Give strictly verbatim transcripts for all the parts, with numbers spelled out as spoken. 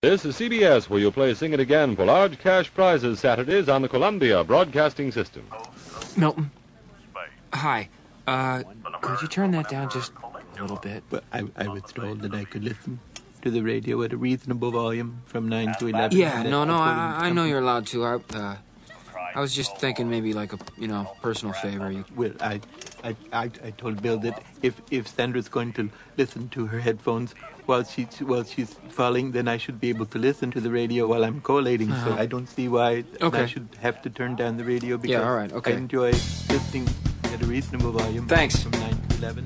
This is C B S, where you'll play Sing It Again for large cash prizes Saturdays on the Columbia Broadcasting System. Milton. Hi. Uh, could you turn that down just a little bit? Well, I, I was told that I could listen to the radio at a reasonable volume from nine to eleven. Yeah, no, no, I, I know you're allowed to. I, uh, I was just thinking maybe like a, you know, personal favor. You... Well, I, I, I, I told Bill that if, if Sandra's going to listen to her headphones while she's while she's falling, then I should be able to listen to the radio while I'm collating. Uh-huh. So I don't see why okay. I should have to turn down the radio because yeah, all right, okay. I enjoy listening at a reasonable volume. Thanks. From nine to eleven.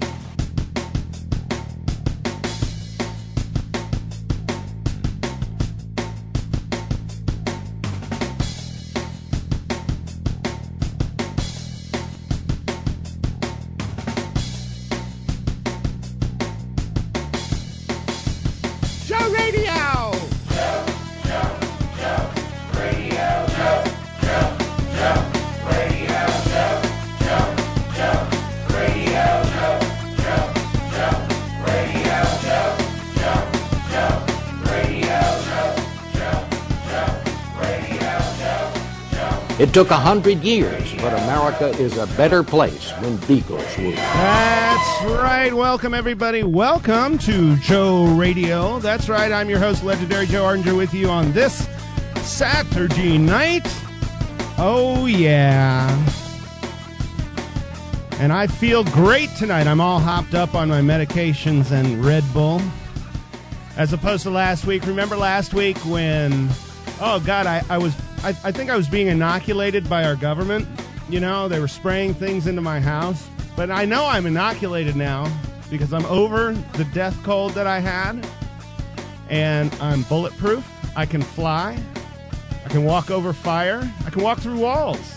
It took a hundred years, but America is a better place when Beagles rule. That's right. Welcome, everybody. Welcome to Joe Radio. That's right. I'm your host, legendary Joe Ardinger, with you on this Saturday night. Oh, yeah. And I feel great tonight. I'm all hopped up on my medications and Red Bull. As opposed to last week. Remember last week when, oh, God, I, I was... I, I think I was being inoculated by our government. You know, they were spraying things into my house. But I know I'm inoculated now because I'm over the death cold that I had. And I'm bulletproof. I can fly. I can walk over fire. I can walk through walls.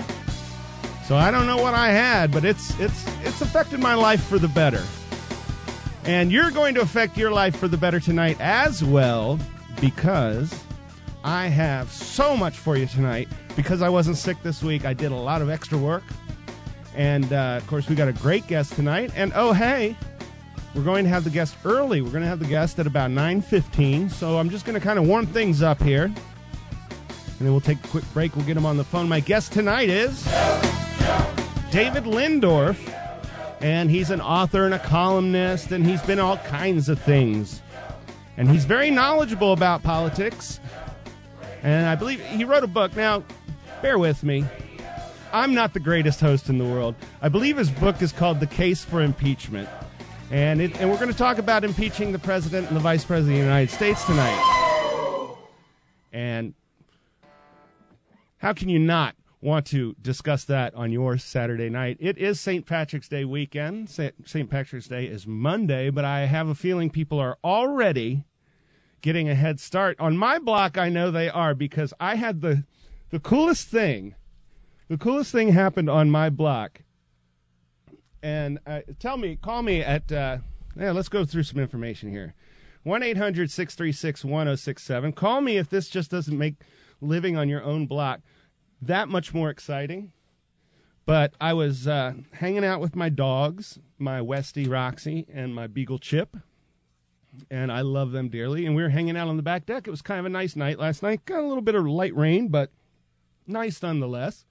So I don't know what I had, but it's it's it's affected my life for the better. And you're going to affect your life for the better tonight as well, because I have so much for you tonight. Because I wasn't sick this week, I did a lot of extra work. And, uh, of course, we got a great guest tonight. And, oh, hey, we're going to have the guest early. We're going to have the guest at about nine fifteen. So I'm just going to kind of warm things up here. And then we'll take a quick break. We'll get him on the phone. My guest tonight is David Lindorf. And he's an author and a columnist. And he's been all kinds of things. And he's very knowledgeable about politics. And I believe he wrote a book. Now, bear with me. I'm not the greatest host in the world. I believe his book is called The Case for Impeachment. And it, and we're going to talk about impeaching the president and the vice president of the United States tonight. And how can you not want to discuss that on your Saturday night? It is Saint Patrick's Day weekend. Saint Patrick's Day is Monday, but I have a feeling people are already getting a head start. On my block, I know they are, because I had the the coolest thing. The coolest thing happened on my block. And uh, tell me, call me at, uh, yeah, let's go through some information here. one eight hundred six three six one oh six seven. Call me if this just doesn't make living on your own block that much more exciting. But I was uh, hanging out with my dogs, my Westie Roxy and my Beagle Chip. And I love them dearly. And we were hanging out on the back deck. It was kind of a nice night last night. Got a little bit of light rain, but nice nonetheless.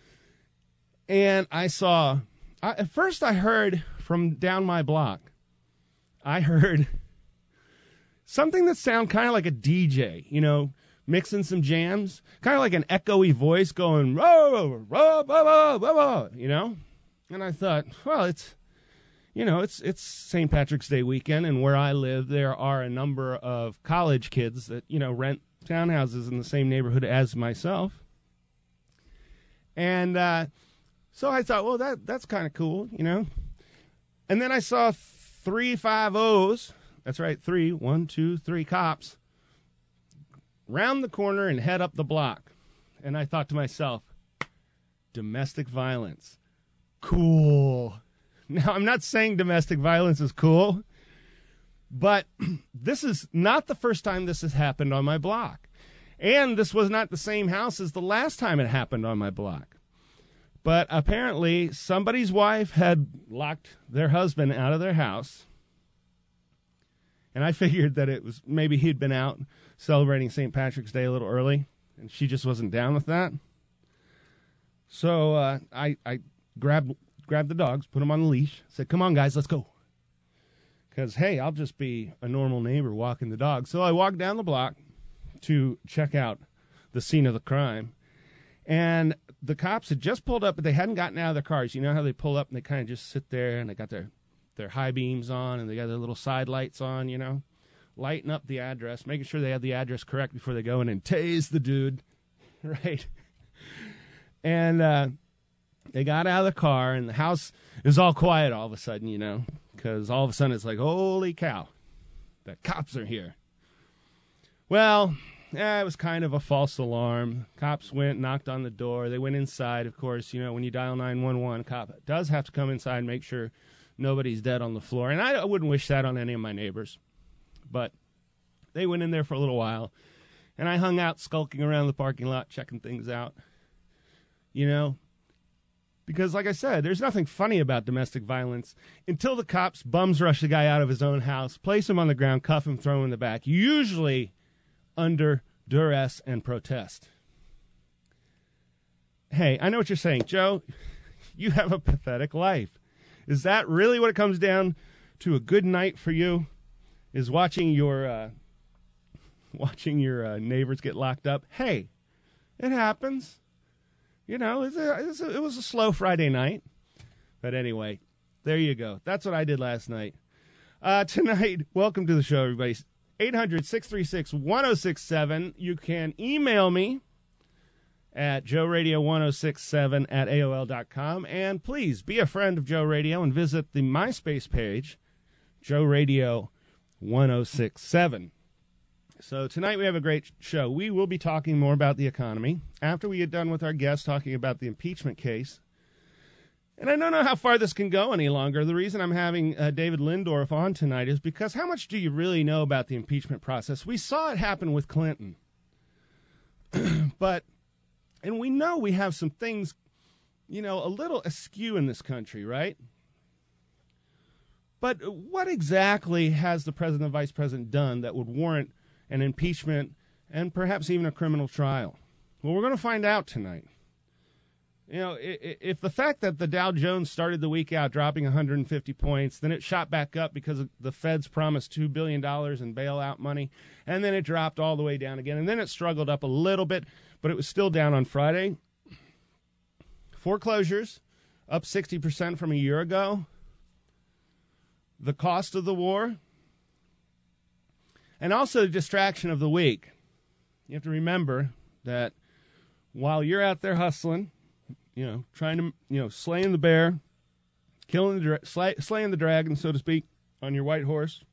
And I saw, I, at first I heard from down my block, I heard something that sounded kind of like a D J, you know, mixing some jams. Kind of like an echoey voice going, whoa, whoa, whoa, whoa, whoa, you know? And I thought, well, it's, You know, it's it's Saint Patrick's Day weekend, and where I live, there are a number of college kids that, you know, rent townhouses in the same neighborhood as myself. And uh, so I thought, well, that that's kind of cool, you know. And then I saw three five O's, that's right, three, one, two, three cops, round the corner and head up the block. And I thought to myself, domestic violence, cool. Now, I'm not saying domestic violence is cool, but this is not the first time this has happened on my block. And this was not the same house as the last time it happened on my block. But apparently, somebody's wife had locked their husband out of their house. And I figured that it was maybe he'd been out celebrating Saint Patrick's Day a little early, and she just wasn't down with that. So uh, I, I grabbed, grabbed the dogs, put them on the leash, said, come on, guys, let's go. Because, hey, I'll just be a normal neighbor walking the dog. So I walked down the block to check out the scene of the crime. And the cops had just pulled up, but they hadn't gotten out of their cars. You know how they pull up and they kind of just sit there, and they got their, their high beams on, and they got their little side lights on, you know, lighting up the address, making sure they have the address correct before they go in and tase the dude, right? And uh, they got out of the car, and the house is all quiet all of a sudden, you know, because all of a sudden it's like, holy cow, the cops are here. Well, yeah, it was kind of a false alarm. Cops went, knocked on the door. They went inside, of course. You know, when you dial nine one one, cop does have to come inside and make sure nobody's dead on the floor. And I wouldn't wish that on any of my neighbors. But they went in there for a little while, and I hung out skulking around the parking lot, checking things out. You know, because like I said, there's nothing funny about domestic violence until the cops bums rush the guy out of his own house, place him on the ground, cuff him, throw him in the back, usually under duress and protest. Hey, I know what you're saying, Joe. You have a pathetic life. Is that really what it comes down to? A good night for you is watching your uh, watching your uh, neighbors get locked up? Hey, it happens. You know, it's a, it's a, it was a slow Friday night. But anyway, there you go. That's what I did last night. Uh, tonight, welcome to the show, everybody. eight hundred, six three six, one oh six seven. You can email me at joe radio one oh six seven at A O L dot com. And please be a friend of Joe Radio and visit the MySpace page, Joe Radio one oh six seven. So tonight we have a great show. We will be talking more about the economy after we get done with our guest talking about the impeachment case. And I don't know how far this can go any longer. The reason I'm having uh, David Lindorf on tonight is because how much do you really know about the impeachment process? We saw it happen with Clinton. But, and we know we have some things, you know, a little askew in this country, right? But what exactly has the president and vice president done that would warrant an impeachment and perhaps even a criminal trial? Well, we're going to find out tonight. You know, if the fact that the Dow Jones started the week out dropping one hundred fifty points, then it shot back up because the Feds promised two billion dollars in bailout money, and then it dropped all the way down again, and then it struggled up a little bit, but it was still down on Friday. Foreclosures up sixty percent from a year ago. The cost of the war, and also the distraction of the week. You have to remember that while you're out there hustling, you know, trying to, you know, slaying the bear, killing the, dra- slay, slaying the dragon, so to speak, on your white horse,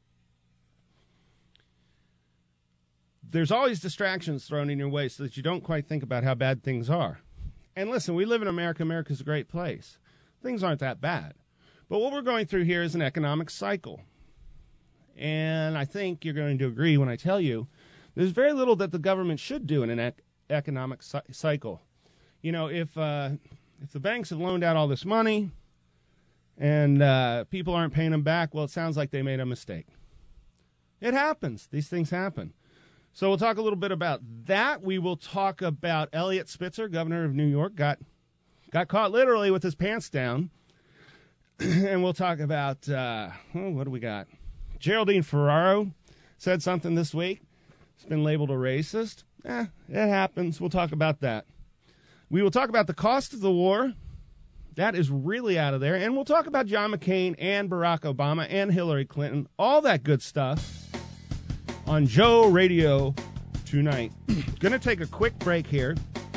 there's always distractions thrown in your way so that you don't quite think about how bad things are. And listen, we live in America. America's a great place. Things aren't that bad. But what we're going through here is an economic cycle. And I think you're going to agree when I tell you there's very little that the government should do in an ec- economic ci- cycle. You know, if uh, if the banks have loaned out all this money and uh, people aren't paying them back, well, it sounds like they made a mistake. It happens. These things happen. So we'll talk a little bit about that. We will talk about Eliot Spitzer, governor of New York, got got caught literally with his pants down. And we'll talk about, uh, oh, what do we got? Geraldine Ferraro said something this week. It's been labeled a racist. Eh, it happens. We'll talk about that. We will talk about the cost of the war. That is really out of there. And we'll talk about John McCain and Barack Obama and Hillary Clinton. All that good stuff on Joe Radio tonight. Going to take a quick break here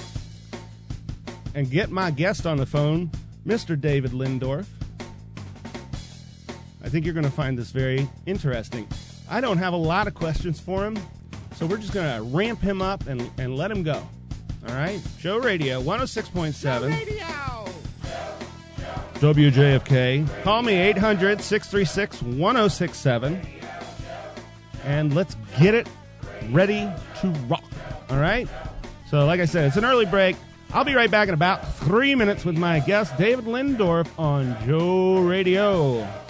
and get my guest on the phone, Mister David Lindorf. I think you're going to find this very interesting. I don't have a lot of questions for him, so we're just going to ramp him up and, and let him go. All right? Joe Radio, one oh six point seven. Joe Radio! W J F K. Call me eight hundred, six three six, one oh six seven. And let's get it ready to rock. All right? So, like I said, it's an early break. I'll be right back in about three minutes with my guest, David Lindorf, on Joe Radio.